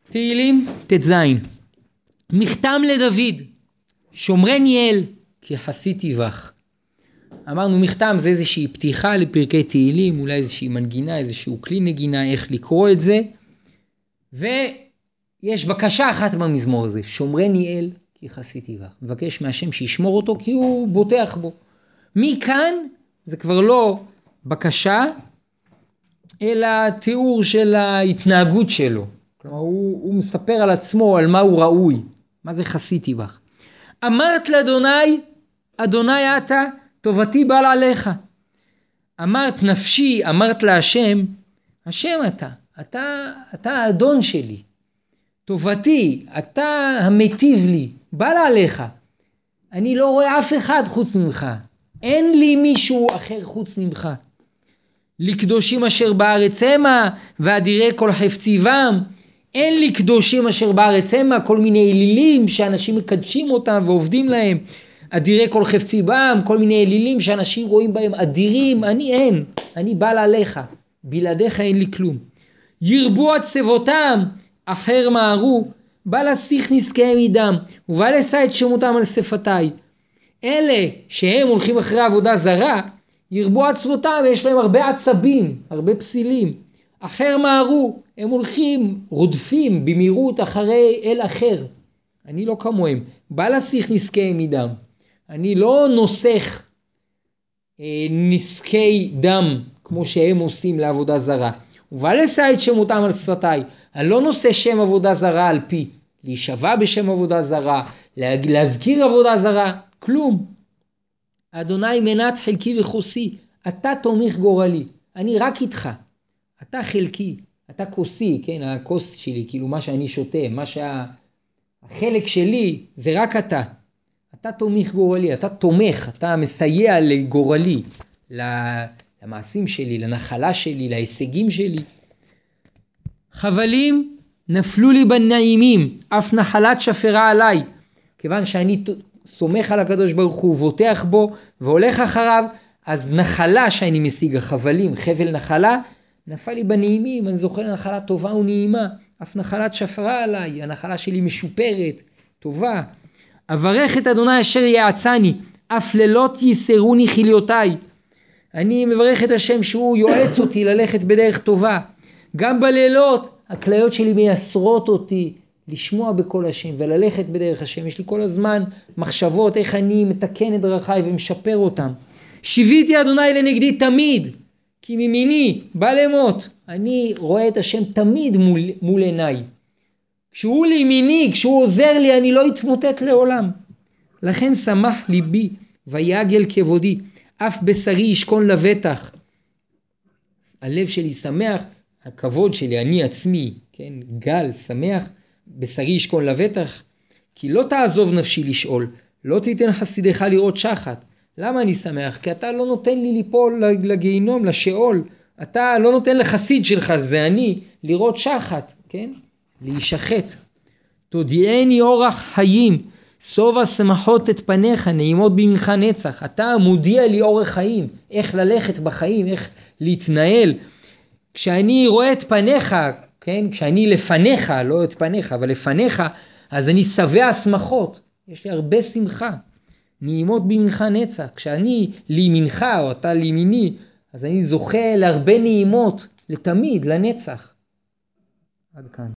תהילים ט"ז. מכתם לדוד, שומרני אל כי חסיתי בך. אמרנו מכתם זה איזושהי פתיחה לפרקי תהילים, אולי איזושהי מנגינה, איזשהו כלי נגינה, איך לקרוא את זה. ויש בקשה אחת במזמור הזה, שומרני אל כי חסיתי בך. מבקש מהשם שישמור אותו כי הוא בוטח בו. מכאן זה כבר לא בקשה, אלא תיאור של ההתנהגות שלו. כלומר, הוא מספר על עצמו, על מה הוא ראוי. מה זה חסיתי בך? אמרת לאדוני, אדוני אתה, טובתי בא עליך. אמרת נפשי, אמרת להשם, השם אתה האדון שלי. טובתי, אתה המיטיב לי, בא עליך. אני לא רואה אף אחד חוץ ממך. אין לי מישהו אחר חוץ ממך. לקדושים אשר בארץ המה, ואדירי כל חפציבם. אין לי קדושים אשר בארץ המה, כל מיני אלילים שאנשים מקדשים אותם ועובדים להם. אדירי כל חפציבם, כל מיני אלילים שאנשים רואים בהם אדירים. אני בא עליך. בלעדיך אין לי כלום. ירבו עצבותם, אחר מהרו, בא לשיח נזקיהם מדם, ובא לשא את שמותם על שפתיי. אלה שהם הולכים אחרי עבודה זרה, ירבו עצבותם, יש להם הרבה עצבים, הרבה פסילים. אחר מהרו, הם הולכים, רודפים במהירות אחרי אל אחר. אני לא כמוהם. בא לשיח נזקיהם מדם. אני לא נוסח נזקי דם כמו שהם עושים לעבודה זרה. ובא לשא את שמותם על שפתיי. אני לא נושא שם עבודה זרה על פי. להישבע בשם עבודה זרה, להזכיר עבודה זרה, כלום. אדוני מנת חלקי וחוסי, אתה תומך גורלי, אני רק איתך. אתה חלקי, אתה כוסי, כן, הכוס שלי, כאילו מה שאני שותה, החלק שלי זה רק אתה. אתה תומך גורלי, אתה תומך, אתה מסייע לגורלי, למעשים שלי, לנחלה שלי, להישגים שלי. חבלים נפלו לי בנעימים, אף נחלת שפרה עליי, כיוון שאני סומך על הקדוש ברוך הוא, ובוטח בו, והולך אחריו, אז נחלה שאני משיג, החבלים, חבל נחלה, נפל לי בנעימים, אני זוכר נחלה טובה ונעימה, אף נחלת שפרה עליי, הנחלה שלי משופרת, טובה. אברך את אדוני אשר יעצני, אף לילות יסרוני חיליותיי. אני מברך את השם שהוא יועץ אותי ללכת בדרך טובה. גם בלילות, הכליות שלי מייסרות אותי לשמוע בקול השם וללכת בדרך השם. יש לי כל הזמן מחשבות איך אני מתקן את דרכיי ומשפר אותם. שיוויתי אדוני לנגדי תמיד, כי ממיני בא למות. אני רואה את השם תמיד מול עיניי. כשהוא לימיני, כשהוא עוזר לי, אני לא אתמוטט לעולם. לכן שמח ליבי ויגל כבודי, אף בשרי ישכון לבטח. הלב שלי שמח, הכבוד שלי, אני עצמי, כן, גל, שמח, בשרי ישכון לבטח. כי לא תעזוב נפשי לשאול, לא תיתן חסידך לראות שחת. למה אני שמח? כי אתה לא נותן לי ליפול לגיהינום, לשאול. אתה לא נותן לחסיד שלך, זה אני, לראות שחת, כן? להישחט. תודיעני אורח חיים, סובה שמחות את פניך, נעימות במנחה נצח. אתה מודיע לי אורח חיים, איך ללכת בחיים, איך להתנהל. כשאני רואה את פניך, כן? כשאני לפניך, לא את פניך, אבל לפניך, אז אני שבע שמחות. יש לי הרבה שמחה. נעימות במנחה נצח. כשאני לימינך או אתה לימיני, אז אני זוכה להרבה נעימות, לתמיד, לנצח. עד כאן.